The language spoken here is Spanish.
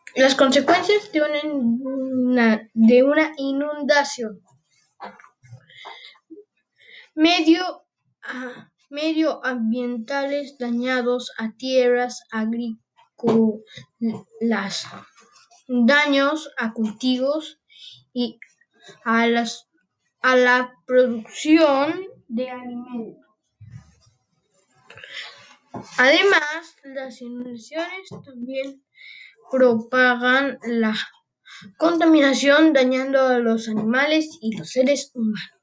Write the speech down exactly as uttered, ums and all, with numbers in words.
Las consecuencias de una, de una inundación. Medio, ah, medioambientales dañados a tierras agrícolas, daños a cultivos y a, las, a la producción de alimentos. Además, las inundaciones también propagan la contaminación, dañando a los animales y los seres humanos.